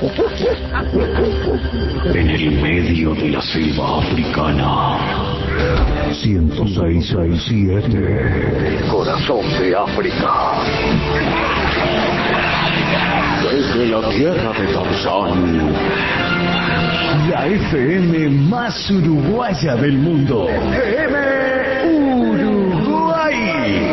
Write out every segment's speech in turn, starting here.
En el medio de la selva africana. 106.7. El corazón de África. Desde la tierra de Tarzán. La FM más uruguaya del mundo. FM Uruguay.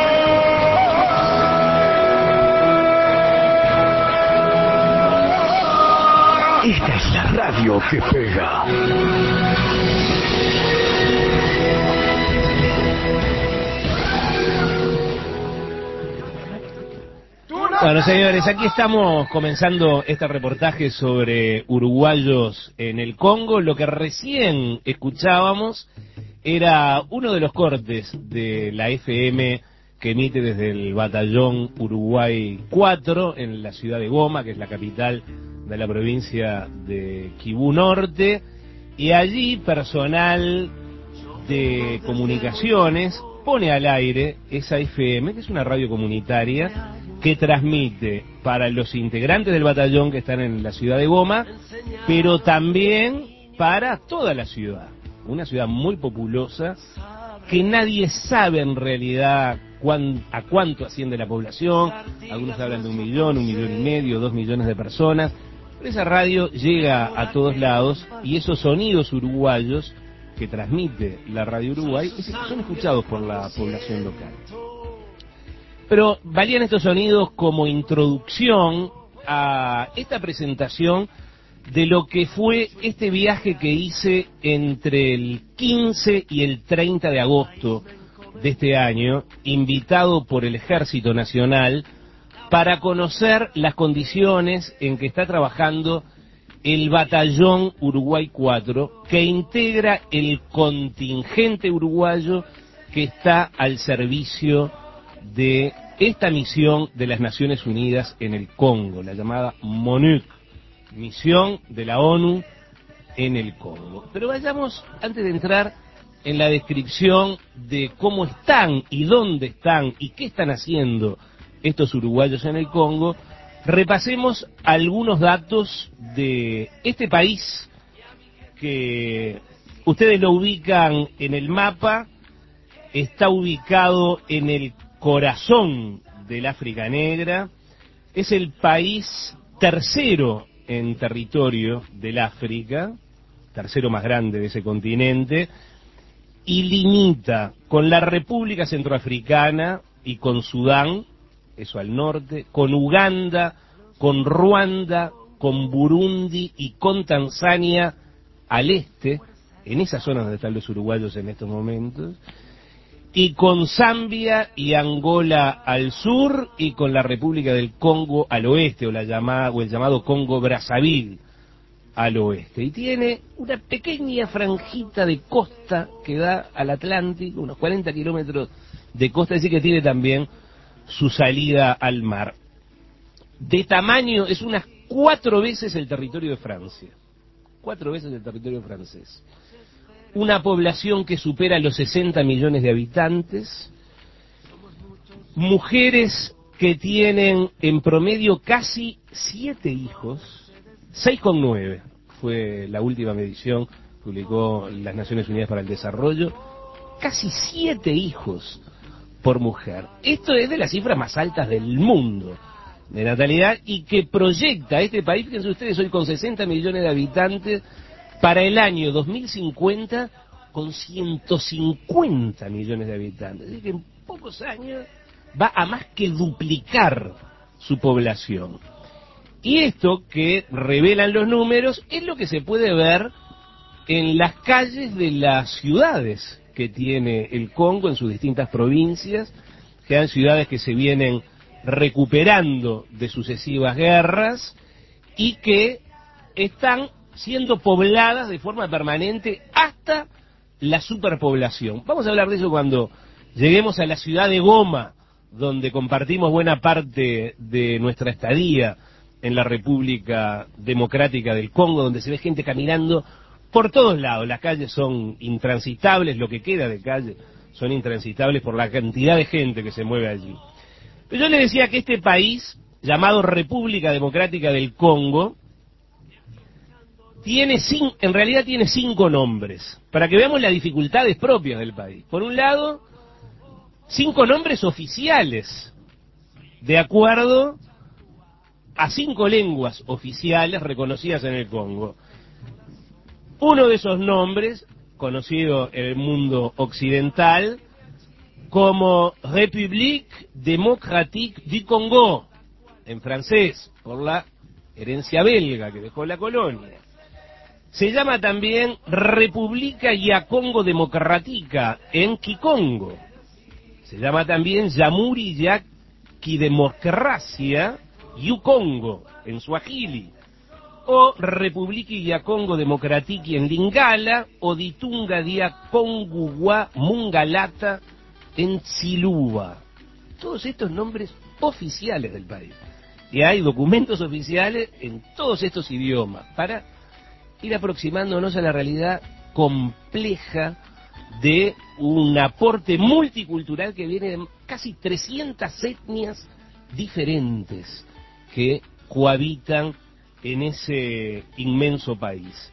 Esta es la radio que pega. Bueno, señores, aquí estamos comenzando este reportaje sobre uruguayos en el Congo. Lo que recién escuchábamos era uno de los cortes de la FM que emite desde el batallón Uruguay 4 en la ciudad de Goma, que es la capital de la provincia de Quibú Norte, y allí personal de comunicaciones pone al aire esa FM, que es una radio comunitaria que transmite para los integrantes del batallón que están en la ciudad de Goma, pero también para toda la ciudad, una ciudad muy populosa, que nadie sabe en realidad a cuánto asciende la población. Algunos hablan de 1 millón, 1,5 millones, 2 millones de personas, pero esa radio llega a todos lados, y esos sonidos uruguayos que transmite la radio Uruguay son escuchados por la población local. Pero valían estos sonidos como introducción a esta presentación de lo que fue este viaje que hice entre el 15 y el 30 de agosto de este año, invitado por el Ejército Nacional, para conocer las condiciones en que está trabajando el Batallón Uruguay 4, que integra el contingente uruguayo que está al servicio de esta misión de las Naciones Unidas en el Congo, la llamada MONUC, misión de la ONU en el Congo. Pero vayamos, antes de entrar en la descripción de cómo están y dónde están y qué están haciendo estos uruguayos en el Congo, repasemos algunos datos de este país que ustedes lo ubican en el mapa. Está ubicado en el corazón del África Negra, es el país tercero en territorio del África, tercero más grande de ese continente, y limita con la República Centroafricana y con Sudán, eso al norte, con Uganda, con Ruanda, con Burundi y con Tanzania al este, en esa zona donde están los uruguayos en estos momentos, y con Zambia y Angola al sur, y con la República del Congo al oeste, o el llamado Congo Brazzaville al oeste. Y tiene una pequeña franjita de costa que da al Atlántico, unos 40 kilómetros de costa, es decir que tiene también su salida al mar. De tamaño es unas 4 veces el territorio de Francia, 4 veces el territorio francés. Una población que supera los 60 millones de habitantes, mujeres que tienen en promedio casi 7 hijos, 6,9 fue la última medición que publicó las Naciones Unidas para el Desarrollo, casi 7 hijos por mujer. Esto es de las cifras más altas del mundo de natalidad, y que proyecta a este país, fíjense ustedes, hoy con 60 millones de habitantes, para el año 2050 con 150 millones de habitantes. Es decir, que en pocos años va a más que duplicar su población. Y esto que revelan los números es lo que se puede ver en las calles de las ciudades que tiene el Congo en sus distintas provincias, que eran ciudades que se vienen recuperando de sucesivas guerras y que están siendo pobladas de forma permanente hasta la superpoblación. Vamos a hablar de eso cuando lleguemos a la ciudad de Goma, donde compartimos buena parte de nuestra estadía en la República Democrática del Congo, donde se ve gente caminando por todos lados. Las calles son intransitables, lo que queda de calle son intransitables por la cantidad de gente que se mueve allí. Pero yo les decía que este país, llamado República Democrática del Congo, en realidad tiene 5 nombres, para que veamos las dificultades propias del país. Por un lado, 5 nombres oficiales, de acuerdo a 5 lenguas oficiales reconocidas en el Congo. Uno de esos nombres, conocido en el mundo occidental como République démocratique du Congo, en francés, por la herencia belga que dejó la colonia. Se llama también República ya Congo Democrática en Kikongo. Se llama también Jamhuri ya Kidemocracia Yukongo en Swahili. O República ya Congo Democrática en Lingala, o Ditunga dia Konguwa Mungalata en Tsiluba. Todos estos nombres oficiales del país. Y hay documentos oficiales en todos estos idiomas para ir aproximándonos a la realidad compleja de un aporte multicultural que viene de casi 300 etnias diferentes que cohabitan en ese inmenso país.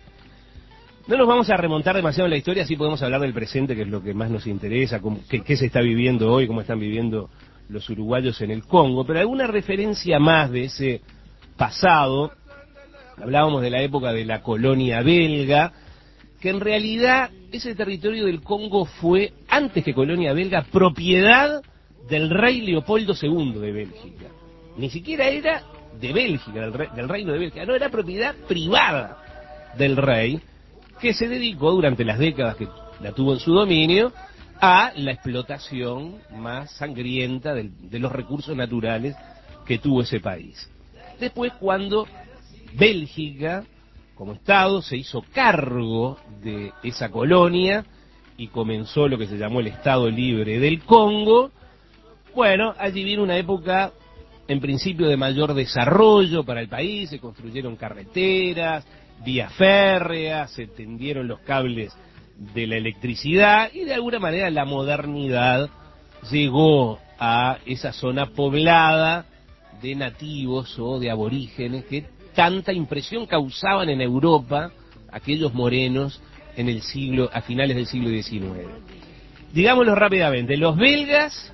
No nos vamos a remontar demasiado en la historia, sí podemos hablar del presente, que es lo que más nos interesa, qué se está viviendo hoy, cómo están viviendo los uruguayos en el Congo, pero alguna referencia más de ese pasado. Hablábamos de la época de la colonia belga, que en realidad ese territorio del Congo fue, antes que colonia belga, propiedad del rey Leopoldo II de Bélgica. Ni siquiera era de Bélgica, del reino de Bélgica, no, era propiedad privada del rey, que se dedicó durante las décadas que la tuvo en su dominio a la explotación más sangrienta de los recursos naturales que tuvo ese país. Después, cuando Bélgica, como Estado, se hizo cargo de esa colonia y comenzó lo que se llamó el Estado Libre del Congo, bueno, allí vino una época, en principio, de mayor desarrollo para el país, se construyeron carreteras, vías férreas, se tendieron los cables de la electricidad y de alguna manera la modernidad llegó a esa zona poblada de nativos o de aborígenes que tanta impresión causaban en Europa aquellos morenos en el siglo, a finales del siglo XIX. Digámoslo rápidamente, los belgas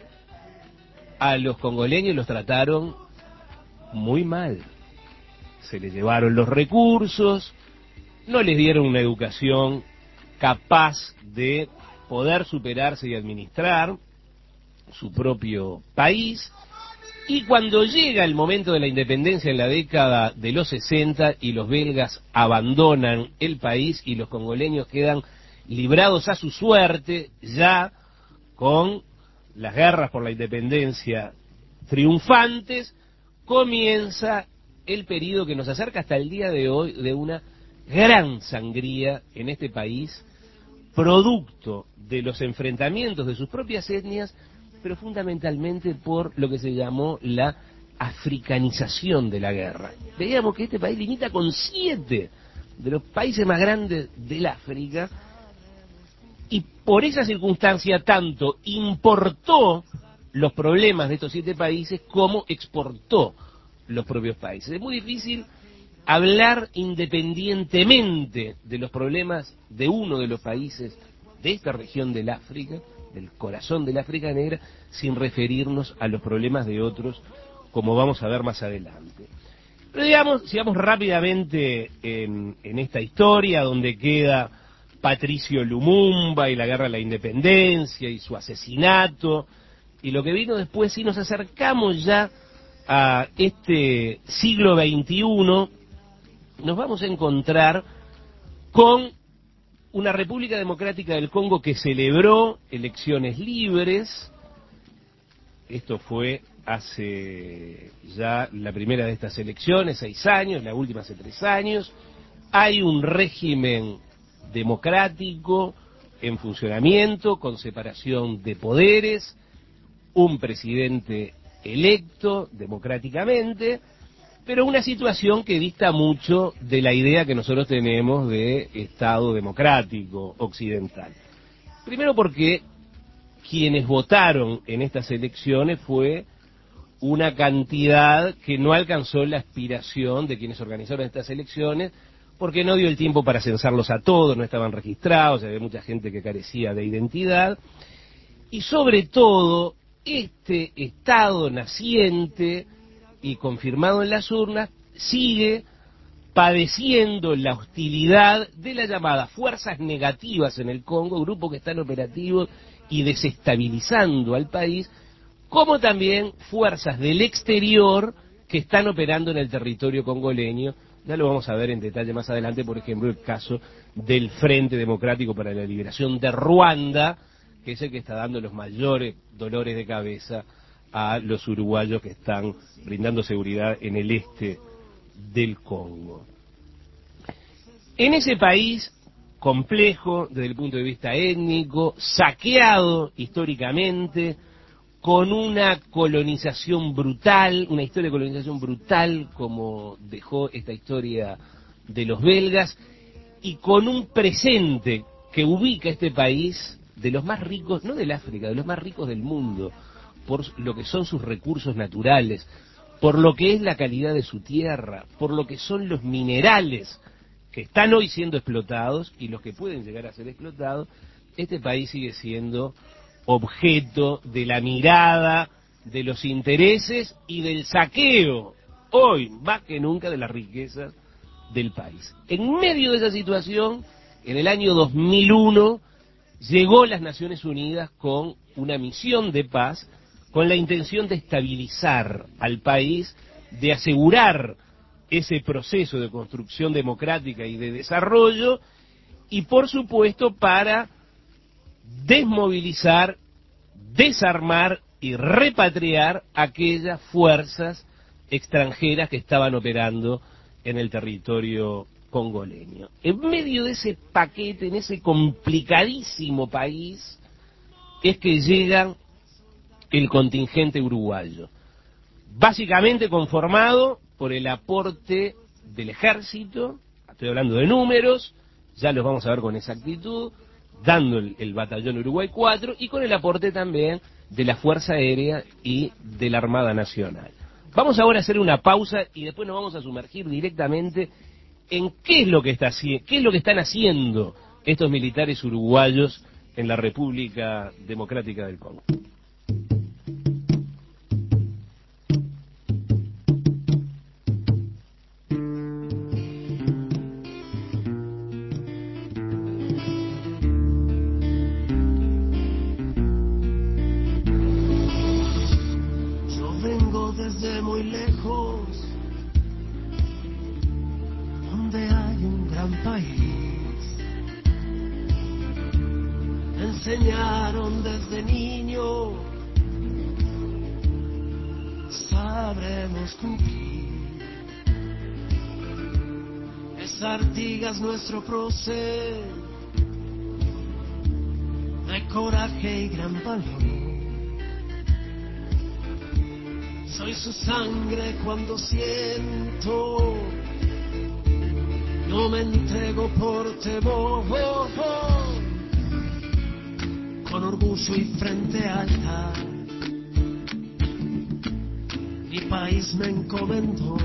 a los congoleños los trataron muy mal. Se les llevaron los recursos, no les dieron una educación capaz de poder superarse y administrar su propio país. Y cuando llega el momento de la independencia en la década de los 60 y los belgas abandonan el país y los congoleños quedan librados a su suerte, ya con las guerras por la independencia triunfantes, comienza el periodo que nos acerca hasta el día de hoy de una gran sangría en este país, producto de los enfrentamientos de sus propias etnias, pero fundamentalmente por lo que se llamó la africanización de la guerra. Veíamos que este país limita con 7 de los países más grandes del África, y por esa circunstancia tanto importó los problemas de estos 7 países como exportó los propios países. Es muy difícil hablar independientemente de los problemas de uno de los países de esta región del África, del corazón del África negra, sin referirnos a los problemas de otros, como vamos a ver más adelante. Pero sigamos rápidamente en esta historia, donde queda Patricio Lumumba y la guerra a la independencia y su asesinato, y lo que vino después. Si nos acercamos ya a este siglo XXI, nos vamos a encontrar con una República Democrática del Congo que celebró elecciones libres. Esto fue hace ya la primera de estas elecciones, 6 años, la última hace 3 años. Hay un régimen democrático en funcionamiento, con separación de poderes, un presidente electo democráticamente, pero una situación que dista mucho de la idea que nosotros tenemos de Estado democrático occidental. Primero porque quienes votaron en estas elecciones fue una cantidad que no alcanzó la aspiración de quienes organizaron estas elecciones, porque no dio el tiempo para censarlos a todos, no estaban registrados, había mucha gente que carecía de identidad, y sobre todo, este Estado naciente y confirmado en las urnas sigue padeciendo la hostilidad de las llamadas fuerzas negativas en el Congo, grupos que están operativos y desestabilizando al país, como también fuerzas del exterior que están operando en el territorio congoleño. Ya lo vamos a ver en detalle más adelante, por ejemplo, el caso del Frente Democrático para la Liberación de Ruanda, que es el que está dando los mayores dolores de cabeza a los uruguayos que están brindando seguridad en el este del Congo. En ese país complejo desde el punto de vista étnico, saqueado históricamente, con una colonización brutal, una historia de colonización brutal como dejó esta historia de los belgas, y con un presente que ubica este país de los más ricos, no del África, de los más ricos del mundo, por lo que son sus recursos naturales, por lo que es la calidad de su tierra, por lo que son los minerales que están hoy siendo explotados y los que pueden llegar a ser explotados. Este país sigue siendo objeto de la mirada, de los intereses y del saqueo, hoy más que nunca, de las riquezas del país. En medio de esa situación, en el año 2001, llegó las Naciones Unidas con una misión de paz, con la intención de estabilizar al país, de asegurar ese proceso de construcción democrática y de desarrollo, y por supuesto para desmovilizar, desarmar y repatriar aquellas fuerzas extranjeras que estaban operando en el territorio congoleño. En medio de ese paquete, en ese complicadísimo país, es que llega el contingente uruguayo, básicamente conformado por el aporte del ejército, estoy hablando de números, ya los vamos a ver con exactitud, dando el batallón Uruguay 4, y con el aporte también de la Fuerza Aérea y de la Armada Nacional. Vamos ahora a hacer una pausa y después nos vamos a sumergir directamente en qué es lo que están haciendo estos militares uruguayos en la República Democrática del Congo. Enseñaron desde niño, sabremos cumplir. Es Artigas nuestro prócer, de coraje y gran valor. Soy su sangre cuando siento, no me entrego por temor. Con orgullo y frente alta, mi país me encomendó.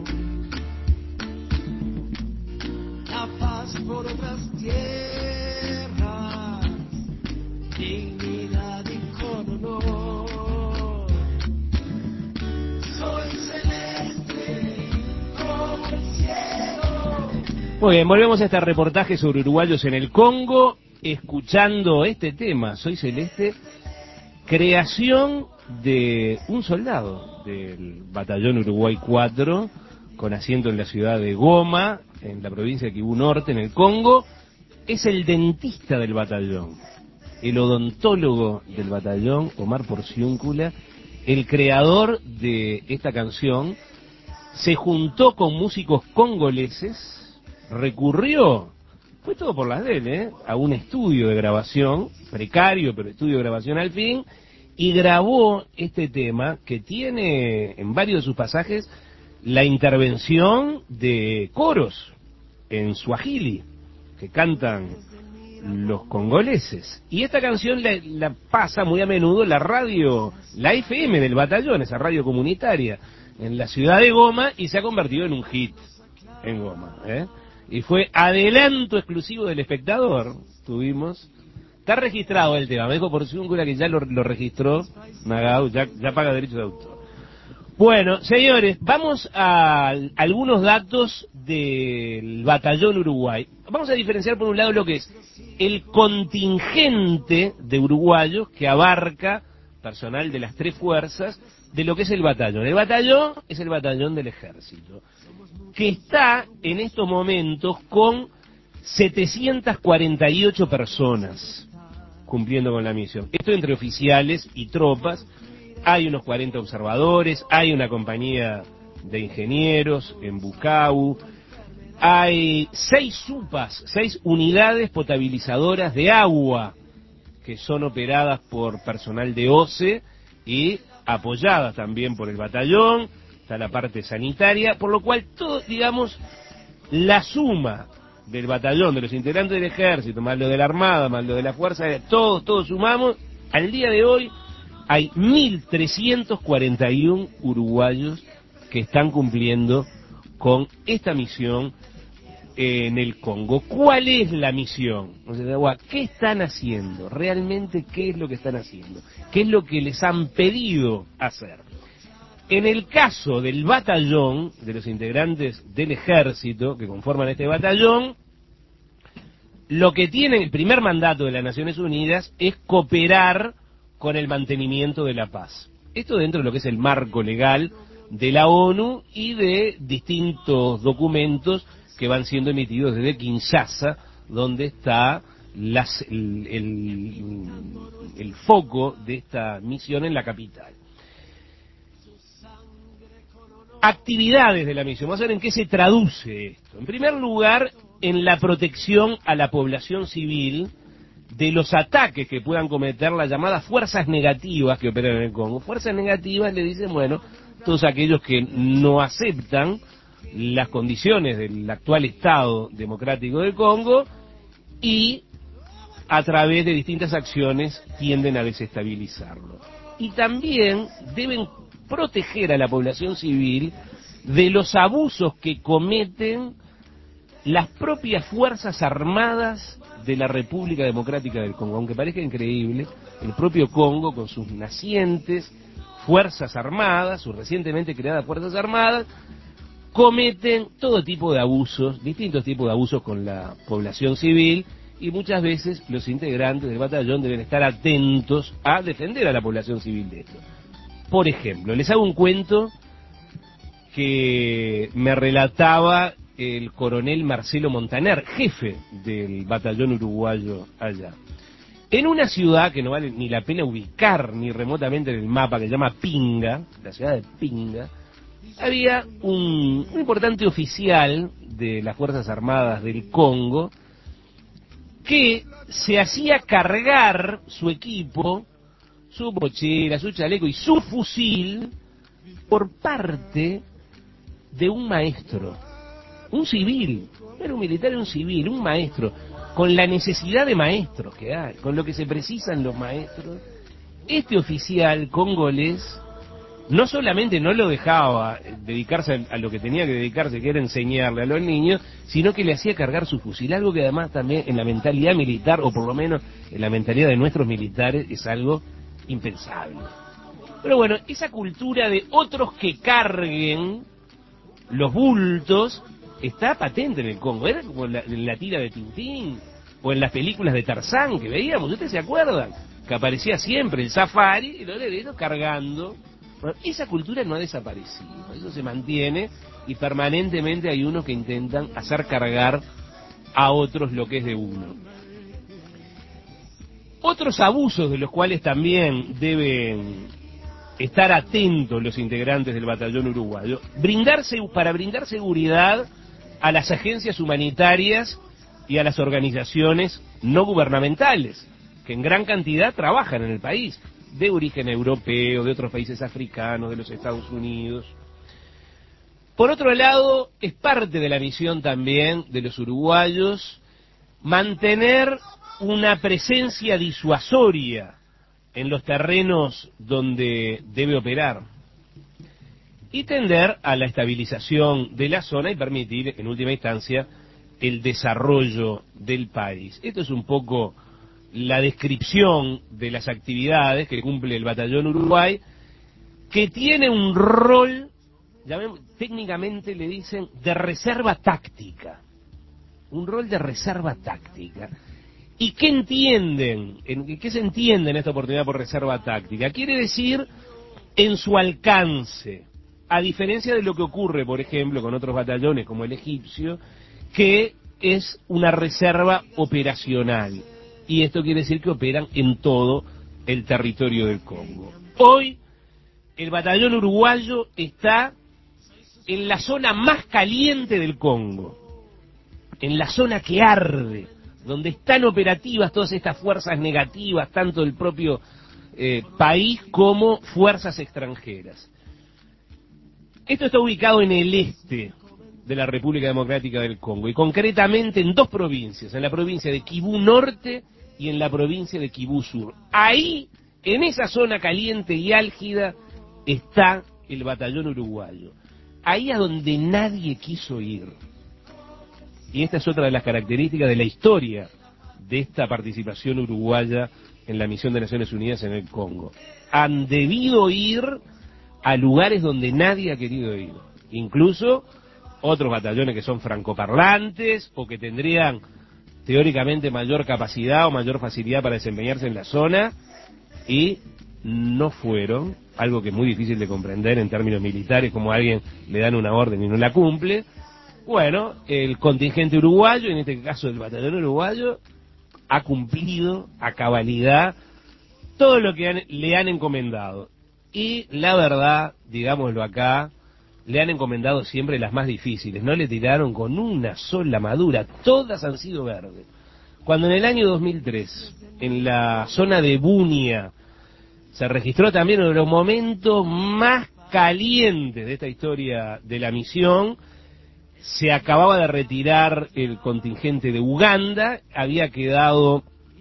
La paz por otras tierras, dignidad y con honor. Soy celeste como el cielo. Muy bien, volvemos a este reportaje sobre uruguayos en el Congo, escuchando este tema, Soy Celeste, creación de un soldado del batallón Uruguay 4, con asiento en la ciudad de Goma, en la provincia de Kibú Norte, en el Congo. Es el dentista del batallón, el odontólogo del batallón, Omar Porciúncula, el creador de esta canción. Se juntó con músicos congoleses, recurrió, fue todo por las de él, a un estudio de grabación, precario, pero estudio de grabación al fin, y grabó este tema que tiene en varios de sus pasajes la intervención de coros en suajili, que cantan los congoleses. Y esta canción la pasa muy a menudo la radio, la FM del batallón, esa radio comunitaria, en la ciudad de Goma, y se ha convertido en un hit en Goma, y fue adelanto exclusivo del Espectador. Tuvimos, está registrado el tema, me dijo por Zúngula que ya lo registró Nagao, ya paga derechos de autor. Bueno, señores, vamos a algunos datos del Batallón Uruguay. Vamos a diferenciar por un lado lo que es el contingente de uruguayos que abarca personal de las tres fuerzas de lo que es el batallón. El batallón es el batallón del ejército, que está en estos momentos con 748 personas cumpliendo con la misión. Esto entre oficiales y tropas. Hay unos 40 observadores, hay una compañía de ingenieros en Bucau, hay 6 SUPAs, 6 unidades potabilizadoras de agua que son operadas por personal de OCE y apoyadas también por el batallón. Está la parte sanitaria, por lo cual todo, digamos, la suma del batallón, de los integrantes del ejército, más lo de la armada, más lo de la fuerza aérea, todos sumamos, al día de hoy hay 1.341 uruguayos que están cumpliendo con esta misión en el Congo. ¿Cuál es la misión? O sea, ¿qué están haciendo? ¿Realmente qué es lo que están haciendo? ¿Qué es lo que les han pedido hacer? En el caso del batallón, de los integrantes del ejército que conforman este batallón, lo que tiene el primer mandato de las Naciones Unidas es cooperar con el mantenimiento de la paz. Esto dentro de lo que es el marco legal de la ONU y de distintos documentos que van siendo emitidos desde Kinshasa, donde está el foco de esta misión en la capital. Actividades de la misión. Vamos a ver en qué se traduce esto. En primer lugar, en la protección a la población civil de los ataques que puedan cometer las llamadas fuerzas negativas que operan en el Congo. Fuerzas negativas le dicen, bueno, todos aquellos que no aceptan las condiciones del actual Estado democrático del Congo y a través de distintas acciones tienden a desestabilizarlo. Y también deben proteger a la población civil de los abusos que cometen las propias fuerzas armadas de la República Democrática del Congo. Aunque parezca increíble, el propio Congo, con sus nacientes fuerzas armadas, sus recientemente creadas fuerzas armadas, cometen todo tipo de abusos, distintos tipos de abusos con la población civil, y muchas veces los integrantes del batallón deben estar atentos a defender a la población civil de esto. Por ejemplo, les hago un cuento que me relataba el coronel Marcelo Montaner, jefe del batallón uruguayo allá. En una ciudad que no vale ni la pena ubicar ni remotamente en el mapa, que se llama Pinga, la ciudad de Pinga, había un importante oficial de las Fuerzas Armadas del Congo que se hacía cargar su equipo, su mochila, su chaleco y su fusil por parte de un maestro, un civil, no era un militar, era un civil, un maestro, con la necesidad de maestros que hay, con lo que se precisan los maestros. Este oficial congolés no solamente no lo dejaba dedicarse a lo que tenía que dedicarse, que era enseñarle a los niños, sino que le hacía cargar su fusil, algo que además también en la mentalidad militar, o por lo menos en la mentalidad de nuestros militares, es algo impensable. Pero bueno, esa cultura de otros que carguen los bultos está patente en el Congo. Era como en la tira de Tintín o en las películas de Tarzán que veíamos, ¿ustedes se acuerdan? Que aparecía siempre el safari y los negritos cargando. Bueno, esa cultura no ha desaparecido, eso se mantiene y permanentemente hay unos que intentan hacer cargar a otros lo que es de uno. Otros abusos de los cuales también deben estar atentos los integrantes del batallón uruguayo, para brindar seguridad a las agencias humanitarias y a las organizaciones no gubernamentales, que en gran cantidad trabajan en el país, de origen europeo, de otros países africanos, de los Estados Unidos. Por otro lado, es parte de la misión también de los uruguayos mantener una presencia disuasoria en los terrenos donde debe operar y tender a la estabilización de la zona y permitir, en última instancia, el desarrollo del país. Esto es un poco la descripción de las actividades que cumple el Batallón Uruguay, que tiene un rol, técnicamente le dicen, de reserva táctica. Un rol de reserva táctica. ¿Y qué entienden? ¿Qué se entiende en esta oportunidad por reserva táctica? Quiere decir en su alcance, a diferencia de lo que ocurre, por ejemplo, con otros batallones como el egipcio, que es una reserva operacional. Y esto quiere decir que operan en todo el territorio del Congo. Hoy, el batallón uruguayo está en la zona más caliente del Congo, en la zona que arde, donde están operativas todas estas fuerzas negativas, tanto del propio país como fuerzas extranjeras. Esto está ubicado en el este de la República Democrática del Congo, y concretamente en dos provincias, en la provincia de Kibú Norte y en la provincia de Kibú Sur. Ahí, en esa zona caliente y álgida, está el batallón uruguayo. Ahí a donde nadie quiso ir. Y esta es otra de las características de la historia de esta participación uruguaya en la misión de Naciones Unidas en el Congo. Han debido ir a lugares donde nadie ha querido ir. Incluso otros batallones que son francoparlantes o que tendrían teóricamente mayor capacidad o mayor facilidad para desempeñarse en la zona, y no fueron, algo que es muy difícil de comprender en términos militares, como a alguien le dan una orden y no la cumple. Bueno, el contingente uruguayo, en este caso el batallón uruguayo, ha cumplido a cabalidad todo lo que le han encomendado. Y la verdad, digámoslo acá, le han encomendado siempre las más difíciles, no le tiraron con una sola madura, todas han sido verdes. Cuando en el año 2003, en la zona de Bunia, se registró también uno de los momentos más calientes de esta historia de la misión, se acababa de retirar el contingente de Uganda, había quedado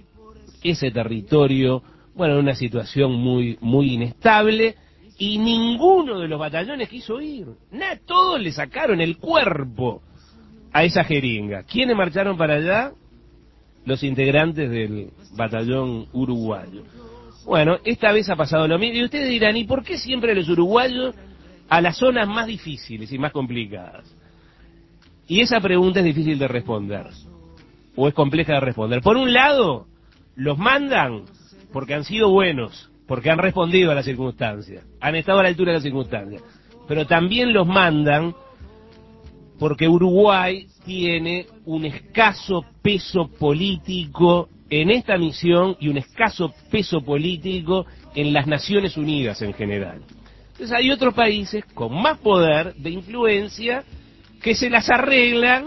ese territorio, bueno, en una situación muy inestable, y ninguno de los batallones quiso ir. Todos le sacaron el cuerpo a esa jeringa. ¿Quiénes marcharon para allá? Los integrantes del batallón uruguayo. Bueno, esta vez ha pasado lo mismo, y ustedes dirán, ¿y por qué siempre los uruguayos a las zonas más difíciles y más complicadas? Y esa pregunta es difícil de responder, o es compleja de responder. Por un lado, los mandan porque han sido buenos, porque han respondido a las circunstancias, han estado a la altura de las circunstancias, pero también los mandan porque Uruguay tiene un escaso peso político en esta misión y un escaso peso político en las Naciones Unidas en general. Entonces hay otros países con más poder de influencia que se las arreglan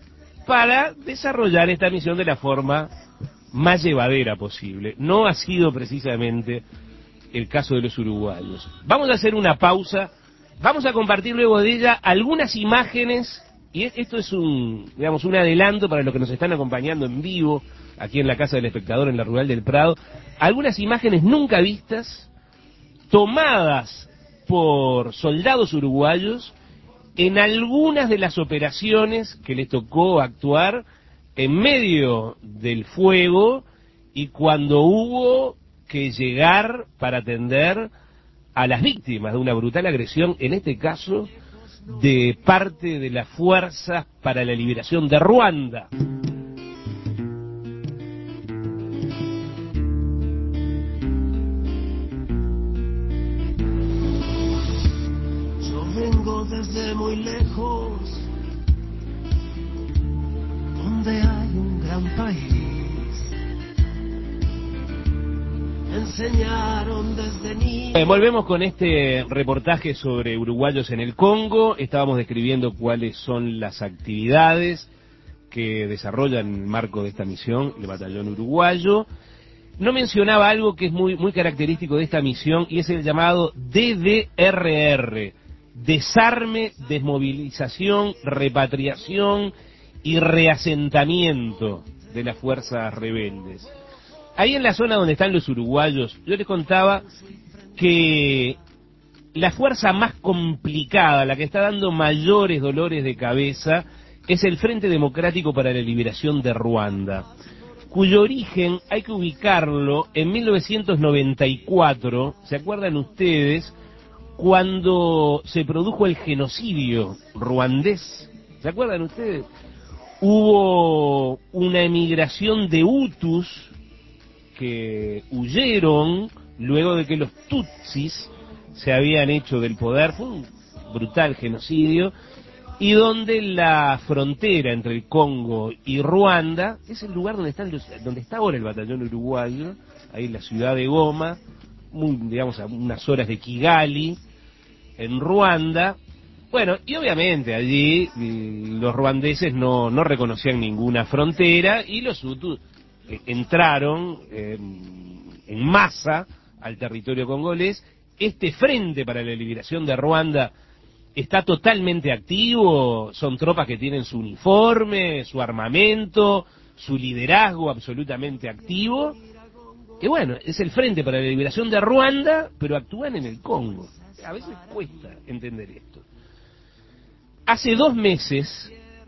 para desarrollar esta misión de la forma más llevadera posible. No ha sido precisamente el caso de los uruguayos. Vamos a hacer una pausa, vamos a compartir luego de ella algunas imágenes, y esto es un adelanto para los que nos están acompañando en vivo, aquí en la Casa del Espectador, en la Rural del Prado, algunas imágenes nunca vistas, tomadas por soldados uruguayos en algunas de las operaciones que les tocó actuar en medio del fuego y cuando hubo que llegar para atender a las víctimas de una brutal agresión, en este caso de parte de las Fuerzas para la Liberación de Ruanda. Yo vengo desde muy lejos, donde hay un gran país. Enseñaron desde niño. Volvemos con este reportaje sobre uruguayos en el Congo. Estábamos describiendo cuáles son las actividades que desarrollan en el marco de esta misión el batallón uruguayo. No mencionaba algo que es muy característico de esta misión, y es el llamado DDRR: desarme, desmovilización, repatriación y reasentamiento de las fuerzas rebeldes. Ahí en la zona donde están los uruguayos, yo les contaba que la fuerza más complicada, la que está dando mayores dolores de cabeza, es el Frente Democrático para la Liberación de Ruanda, cuyo origen hay que ubicarlo en 1994, ¿se acuerdan ustedes? Cuando se produjo el genocidio ruandés, ¿se acuerdan ustedes? Hubo una emigración de Hutus que huyeron luego de que los Tutsis se habían hecho del poder, fue un brutal genocidio, y donde la frontera entre el Congo y Ruanda es el lugar donde está ahora el batallón uruguayo, ahí en la ciudad de Goma, digamos a unas horas de Kigali, en Ruanda. Bueno, y obviamente allí los ruandeses no reconocían ninguna frontera y los Hutus entraron en masa al territorio congolés. Este Frente para la Liberación de Ruanda está totalmente activo, son tropas que tienen su uniforme, su armamento, su liderazgo absolutamente activo, que bueno, es el Frente para la Liberación de Ruanda, pero actúan en el Congo. A veces cuesta entender esto. Hace 2 meses,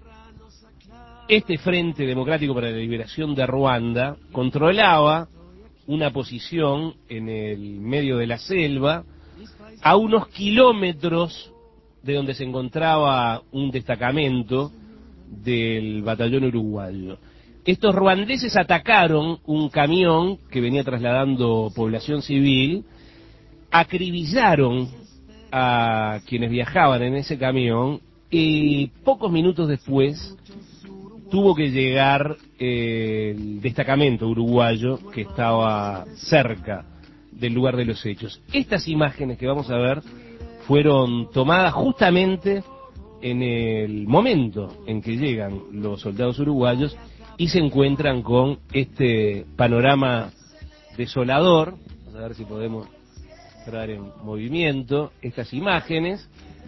este Frente Democrático para la Liberación de Ruanda controlaba una posición en el medio de la selva, a unos kilómetros de donde se encontraba un destacamento del batallón uruguayo. Estos ruandeses atacaron un camión que venía trasladando población civil, acribillaron a quienes viajaban en ese camión y pocos minutos después tuvo que llegar el destacamento uruguayo que estaba cerca del lugar de los hechos. Estas imágenes que vamos a ver fueron tomadas justamente en el momento en que llegan los soldados uruguayos y se encuentran con este panorama desolador. Vamos a ver si podemos entrar en movimiento estas imágenes.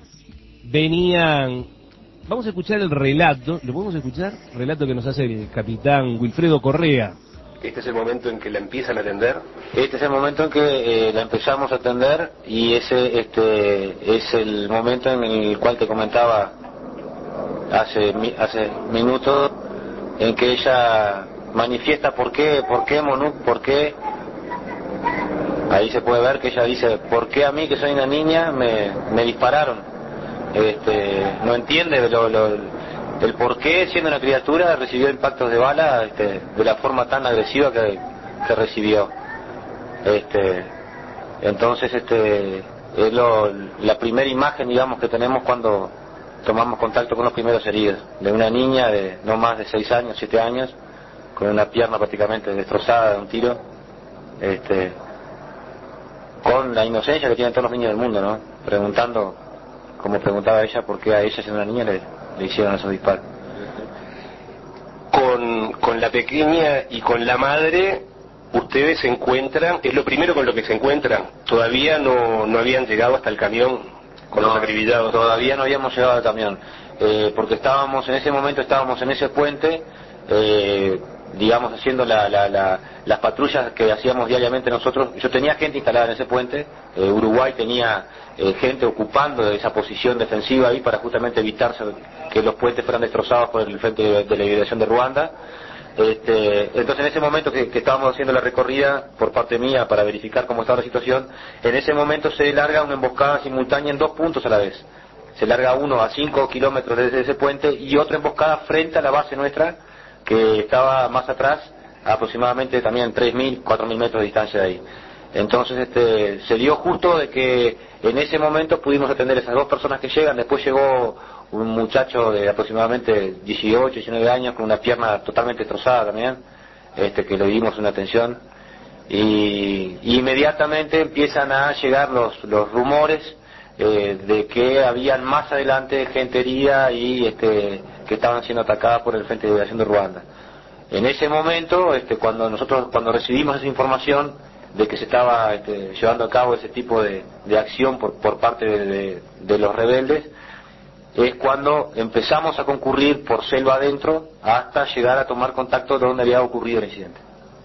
Venían... Vamos a escuchar el relato, ¿lo podemos escuchar? El relato que nos hace el capitán Wilfredo Correa. Este es el momento en que la empiezan a atender. Este es el momento en que la empezamos a atender y ese es el momento en el cual te comentaba hace minutos, en que ella manifiesta por qué Monuk, por qué. Ahí se puede ver que ella dice, ¿por qué a mí, que soy una niña, me dispararon? No entiende el por qué, siendo una criatura, recibió impactos de bala de la forma tan agresiva que recibió. Entonces es la primera imagen, digamos, que tenemos cuando tomamos contacto con los primeros heridos, de una niña de no más de 6 años, 7 años, con una pierna prácticamente destrozada de un tiro, con la inocencia que tienen todos los niños del mundo, ¿no? Preguntando, como preguntaba ella, por qué a ella, siendo una niña, le hicieron esos disparos. Con la pequeña y con la madre, ustedes se encuentran, es lo primero con lo que se encuentran. Todavía no habían llegado hasta el camión con los acribillados. Todavía no habíamos llegado al camión, porque en ese momento estábamos en ese puente, digamos, haciendo las patrullas que hacíamos diariamente nosotros. Yo tenía gente instalada en ese puente, Uruguay tenía gente ocupando esa posición defensiva ahí para justamente evitar que los puentes fueran destrozados por el Frente de la Liberación de Ruanda. Entonces en ese momento que estábamos haciendo la recorrida por parte mía para verificar cómo estaba la situación, en ese momento se larga una emboscada simultánea en 2 puntos a la vez. Se larga uno a 5 kilómetros desde ese puente y otra emboscada frente a la base nuestra, que estaba más atrás, aproximadamente también 3.000, 4.000 metros de distancia de ahí. Entonces se dio justo de que en ese momento pudimos atender a esas 2 personas que llegan. Después llegó un muchacho de aproximadamente 18, 19 años con una pierna totalmente destrozada también, que le dimos una atención, y inmediatamente empiezan a llegar los rumores de que habían más adelante gente herida y que estaban siendo atacadas por el Frente de Liberación de Ruanda. En ese momento, cuando recibimos esa información de que se estaba llevando a cabo ese tipo de acción por parte de los rebeldes, es cuando empezamos a concurrir por selva adentro hasta llegar a tomar contacto de donde había ocurrido el incidente.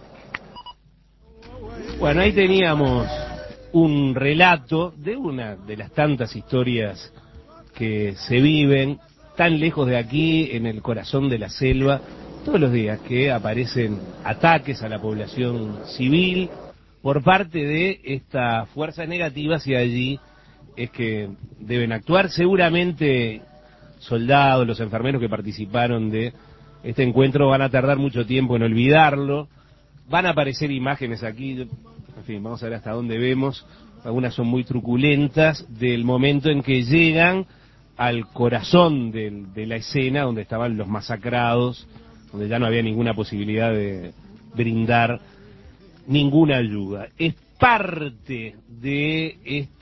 Bueno, ahí teníamos un relato de una de las tantas historias que se viven tan lejos de aquí, en el corazón de la selva, todos los días que aparecen ataques a la población civil por parte de estas fuerzas negativas, y allí es que deben actuar. Seguramente soldados, los enfermeros que participaron de este encuentro van a tardar mucho tiempo en olvidarlo. Van a aparecer imágenes aquí, en fin, vamos a ver hasta dónde vemos. Algunas son muy truculentas, del momento en que llegan al corazón de la escena donde estaban los masacrados, donde ya no había ninguna posibilidad de brindar ninguna ayuda. Es parte de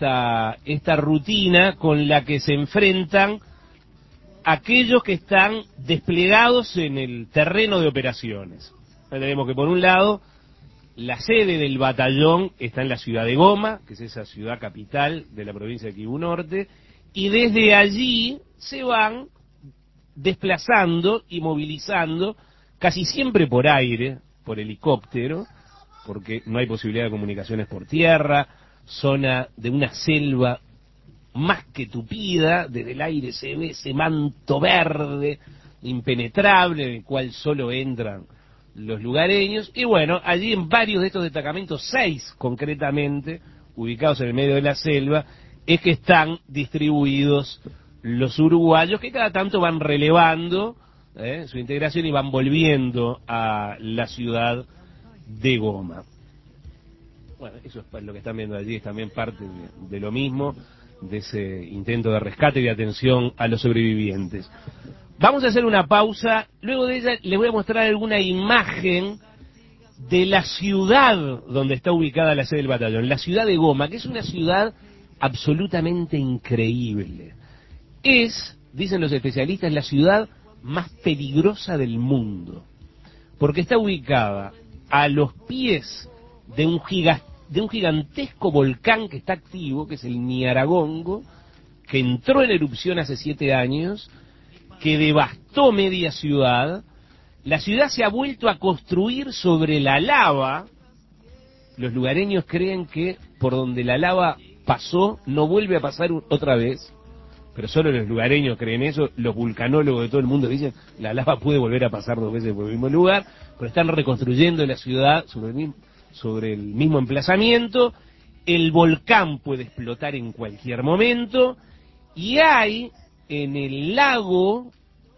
esta rutina con la que se enfrentan aquellos que están desplegados en el terreno de operaciones. Tenemos que, por un lado, la sede del batallón está en la ciudad de Goma, que es esa ciudad capital de la provincia de Quibú Norte, y desde allí se van desplazando y movilizando, casi siempre por aire, por helicóptero, porque no hay posibilidad de comunicaciones por tierra, zona de una selva más que tupida, desde el aire se ve ese manto verde impenetrable en el cual solo entran los lugareños. Y bueno, allí en varios de estos destacamentos, 6 concretamente, ubicados en el medio de la selva, es que están distribuidos los uruguayos, que cada tanto van relevando su integración y van volviendo a la ciudad de Goma. Bueno, eso es lo que están viendo allí, es también parte de lo mismo, de ese intento de rescate y de atención a los sobrevivientes. Vamos a hacer una pausa, luego de ella les voy a mostrar alguna imagen de la ciudad donde está ubicada la sede del batallón, la ciudad de Goma, que es una ciudad absolutamente increíble. Es, dicen los especialistas, la ciudad más peligrosa del mundo, porque está ubicada a los pies de un gigantesco volcán que está activo, que es el Nyiragongo, que entró en erupción hace 7 años, que devastó media ciudad. La ciudad se ha vuelto a construir sobre la lava. Los lugareños creen que por donde la lava pasó no vuelve a pasar otra vez, pero solo los lugareños creen eso. Los vulcanólogos de todo el mundo dicen la lava puede volver a pasar 2 veces por el mismo lugar, pero están reconstruyendo la ciudad sobre el mismo emplazamiento. El volcán puede explotar en cualquier momento, y hay en el lago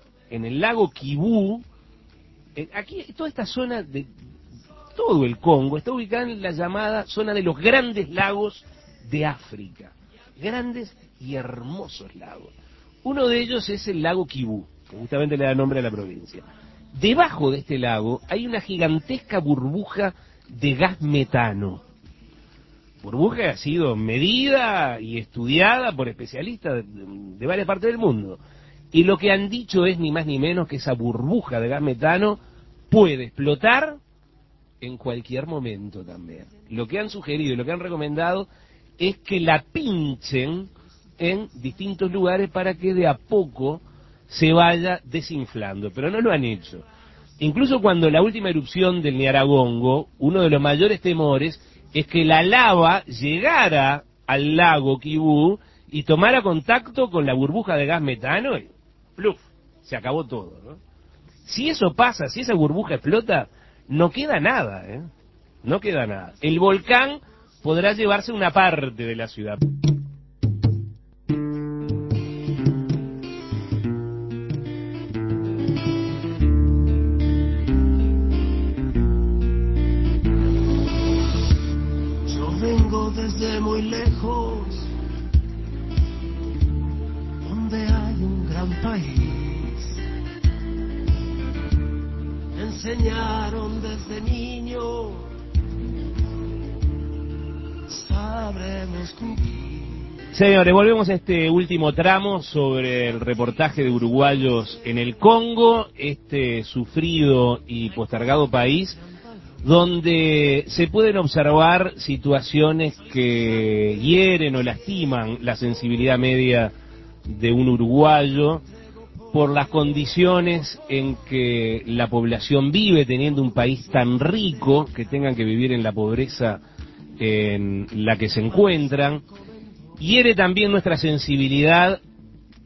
Quibú, aquí toda esta zona de todo el Congo está ubicada en la llamada zona de los grandes lagos de África, grandes y hermosos lagos. Uno de ellos es el lago Quibú, que justamente le da nombre a la provincia. Debajo de este lago hay una gigantesca burbuja de gas metano, burbuja que ha sido medida y estudiada por especialistas de varias partes del mundo, y lo que han dicho es ni más ni menos que esa burbuja de gas metano puede explotar en cualquier momento también. Lo que han sugerido y lo que han recomendado es que la pinchen en distintos lugares para que de a poco se vaya desinflando, pero no lo han hecho. Incluso cuando la última erupción del Nyiragongo, uno de los mayores temores es que la lava llegara al lago Quibú y tomara contacto con la burbuja de gas metano y ¡pluf!, se acabó todo, ¿no? Si eso pasa, si esa burbuja explota, no queda nada, no queda nada. El volcán podrá llevarse una parte de la ciudad. Yo vengo desde muy lejos, donde hay un gran país. Me enseñaron desde niño, sabremos cumplir. Señores, volvemos a este último tramo sobre el reportaje de uruguayos en el Congo, este sufrido y postergado país, donde se pueden observar situaciones que hieren o lastiman la sensibilidad media de un uruguayo por las condiciones en que la población vive, teniendo un país tan rico, que tengan que vivir en la pobreza en la que se encuentran. Hiere también nuestra sensibilidad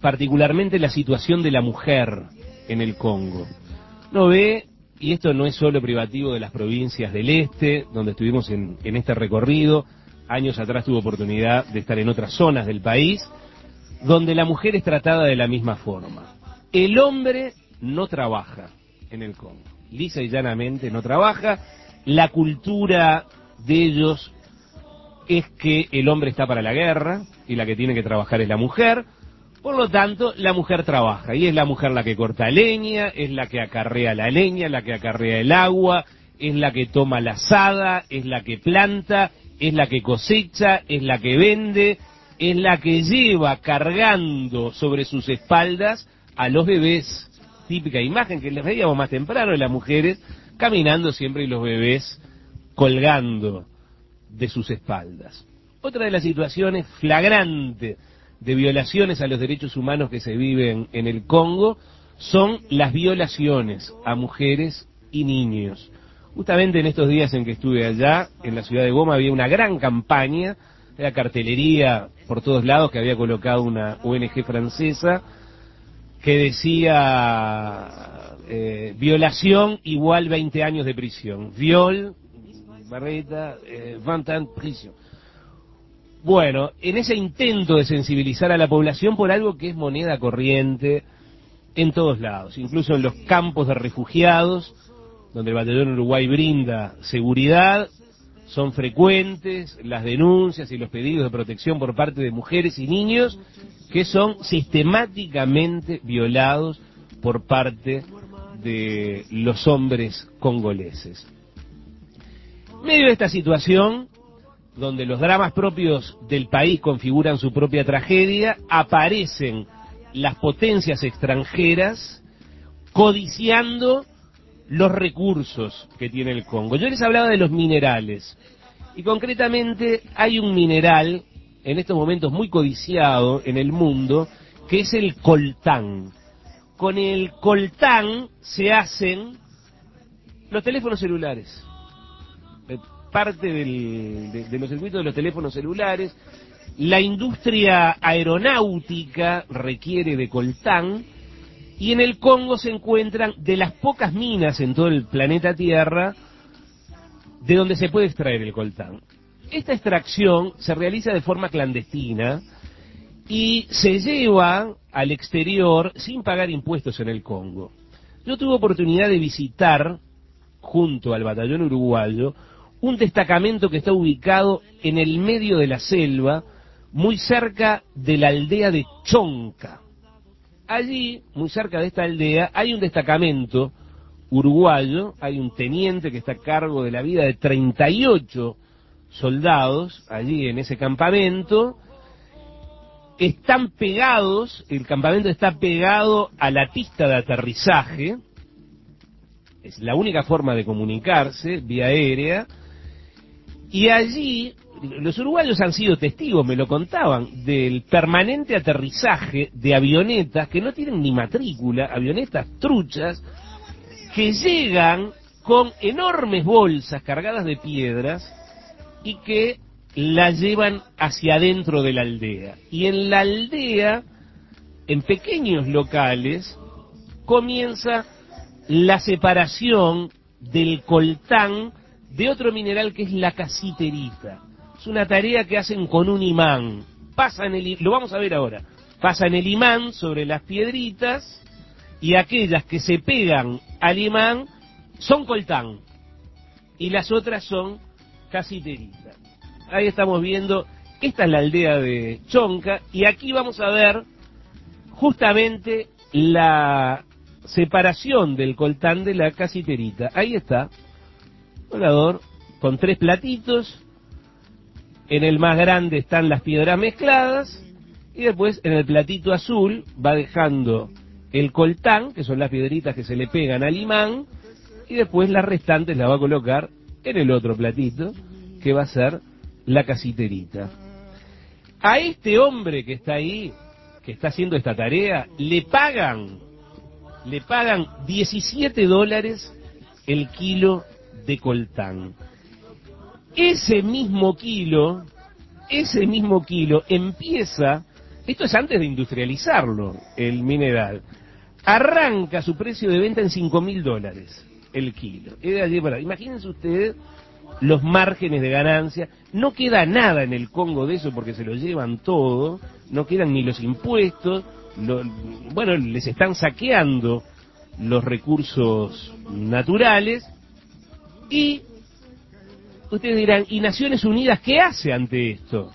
particularmente la situación de la mujer en el Congo. Uno ve, y esto no es solo privativo de las provincias del este, donde estuvimos en este recorrido, años atrás tuve oportunidad de estar en otras zonas del país, donde la mujer es tratada de la misma forma. El hombre no trabaja en el Congo, lisa y llanamente no trabaja. La cultura de ellos es que el hombre está para la guerra y la que tiene que trabajar es la mujer. Por lo tanto, la mujer trabaja, y es la mujer la que corta leña, es la que acarrea la leña, la que acarrea el agua, es la que toma la azada, es la que planta, es la que cosecha, es la que vende, es la que lleva cargando sobre sus espaldas a los bebés. Típica imagen que les veíamos más temprano de las mujeres caminando siempre y los bebés colgando de sus espaldas. Otra de las situaciones flagrantes de violaciones a los derechos humanos que se viven en el Congo son las violaciones a mujeres y niños. Justamente en estos días en que estuve allá, en la ciudad de Goma, había una gran campaña, era cartelería por todos lados que había colocado una ONG francesa que decía violación igual 20 años de prisión. Viol, barreta, 20 años de prisión. Bueno, en ese intento de sensibilizar a la población por algo que es moneda corriente en todos lados, incluso en los campos de refugiados, donde el Batallón Uruguay brinda seguridad, son frecuentes las denuncias y los pedidos de protección por parte de mujeres y niños que son sistemáticamente violados por parte de los hombres congoleses. En medio de esta situación, donde los dramas propios del país configuran su propia tragedia, aparecen las potencias extranjeras codiciando los recursos que tiene el Congo. Yo les hablaba de los minerales, y concretamente hay un mineral en estos momentos muy codiciado en el mundo, que es el coltán. Con el coltán se hacen los teléfonos celulares. Parte de los circuitos de los teléfonos celulares. La industria aeronáutica requiere de coltán, y en el Congo se encuentran de las pocas minas en todo el planeta Tierra de donde se puede extraer el coltán. Esta extracción se realiza de forma clandestina y se lleva al exterior sin pagar impuestos en el Congo. Yo tuve oportunidad de visitar, junto al Batallón Uruguayo, un destacamento que está ubicado en el medio de la selva, muy cerca de la aldea de Chonca. Allí, muy cerca de esta aldea, hay un destacamento uruguayo, hay un teniente que está a cargo de la vida de 38 soldados allí en ese campamento. Están pegados, el campamento está pegado a la pista de aterrizaje, es la única forma de comunicarse, vía aérea, y allí los uruguayos han sido testigos, me lo contaban, del permanente aterrizaje de avionetas que no tienen ni matrícula, avionetas truchas, que llegan con enormes bolsas cargadas de piedras y que las llevan hacia adentro de la aldea. Y en la aldea, en pequeños locales, comienza la separación del coltán de otro mineral que es la casiterita. Es una tarea que hacen con un imán. Lo vamos a ver ahora. Pasan el imán sobre las piedritas y aquellas que se pegan al imán son coltán y las otras son casiterita. Ahí estamos viendo, esta es la aldea de Chonca, y aquí vamos a ver justamente la separación del coltán de la casiterita. Ahí está, volador, con 3 platitos. En el más grande están las piedras mezcladas, y después en el platito azul va dejando el coltán, que son las piedritas que se le pegan al imán, y después las restantes las va a colocar en el otro platito, que va a ser la casiterita. A este hombre que está ahí, que está haciendo esta tarea, le pagan $17 el kilo de coltán. Ese mismo kilo empieza Esto es antes de industrializarlo, el mineral. Arranca su precio de venta en $5.000 el kilo. Es de allí para... Imagínense ustedes los márgenes de ganancia. No queda nada en el Congo de eso porque se lo llevan todo. No quedan ni los impuestos. Bueno, les están saqueando los recursos naturales. Y ustedes dirán, ¿y Naciones Unidas qué hace ante esto?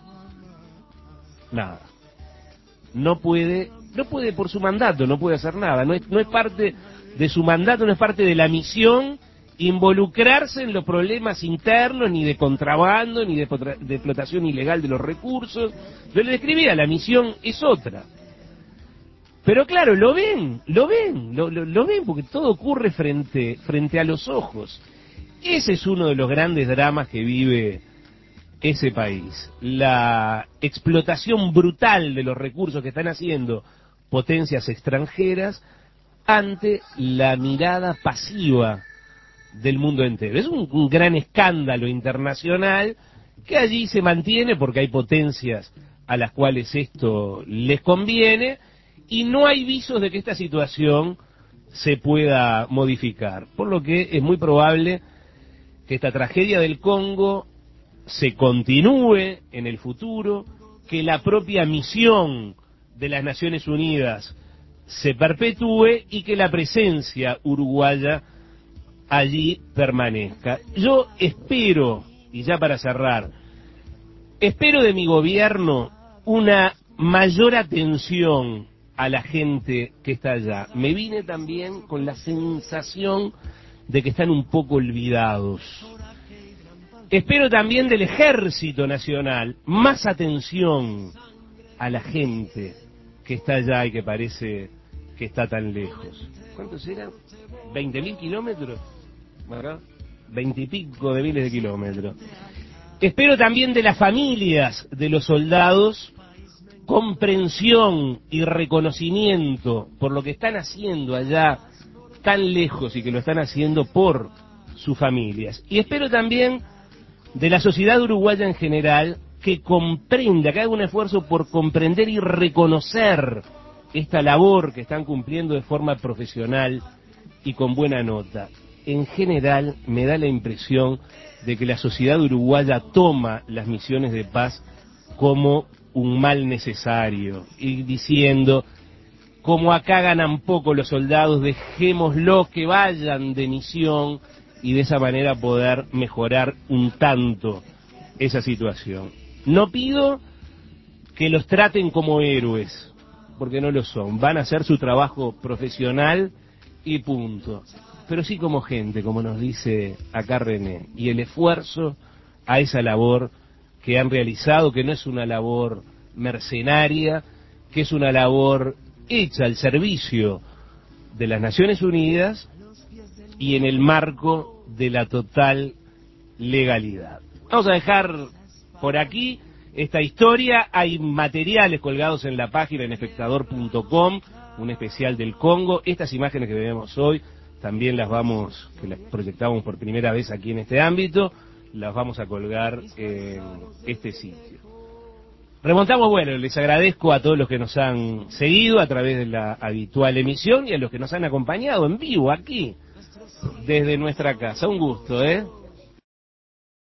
Nada. No puede por su mandato, no puede hacer nada. No es parte de su mandato, no es parte de la misión involucrarse en los problemas internos, ni de contrabando, ni de explotación ilegal de los recursos. Yo le describía, la misión es otra. Pero claro, lo ven, porque todo ocurre frente a los ojos. Ese es uno de los grandes dramas que vive ese país. La explotación brutal de los recursos que están haciendo potencias extranjeras ante la mirada pasiva del mundo entero. Es un gran escándalo internacional que allí se mantiene porque hay potencias a las cuales esto les conviene y no hay visos de que esta situación se pueda modificar. Por lo que es muy probable que esta tragedia del Congo se continúe en el futuro, que la propia misión de las Naciones Unidas se perpetúe y que la presencia uruguaya allí permanezca. Yo espero, y ya para cerrar, espero de mi gobierno una mayor atención a la gente que está allá. Me vine también con la sensación de que están un poco olvidados. Espero también del Ejército Nacional más atención a la gente que está allá y que parece que está tan lejos. ¿Cuántos eran? ¿20.000 kilómetros? ¿Verdad? 20 y pico de miles de kilómetros. Espero también de las familias de los soldados comprensión y reconocimiento por lo que están haciendo allá tan lejos y que lo están haciendo por sus familias. Y espero también de la sociedad uruguaya en general que comprenda, que haga un esfuerzo por comprender y reconocer esta labor que están cumpliendo de forma profesional y con buena nota. En general me da la impresión de que la sociedad uruguaya toma las misiones de paz como un mal necesario y diciendo, como acá ganan poco los soldados, dejémoslos que vayan de misión y de esa manera poder mejorar un tanto esa situación. No pido que los traten como héroes, porque no lo son. Van a hacer su trabajo profesional y punto. Pero sí como gente, como nos dice acá René, y el esfuerzo a esa labor que han realizado, que no es una labor mercenaria, que es una labor hecha al servicio de las Naciones Unidas y en el marco de la total legalidad. Vamos a dejar por aquí esta historia. Hay materiales colgados en la página en espectador.com, un especial del Congo. Estas imágenes que vemos hoy también las proyectamos por primera vez aquí en este ámbito, las vamos a colgar en este sitio. Remontamos, bueno, les agradezco a todos los que nos han seguido a través de la habitual emisión y a los que nos han acompañado en vivo aquí, desde nuestra casa. Un gusto,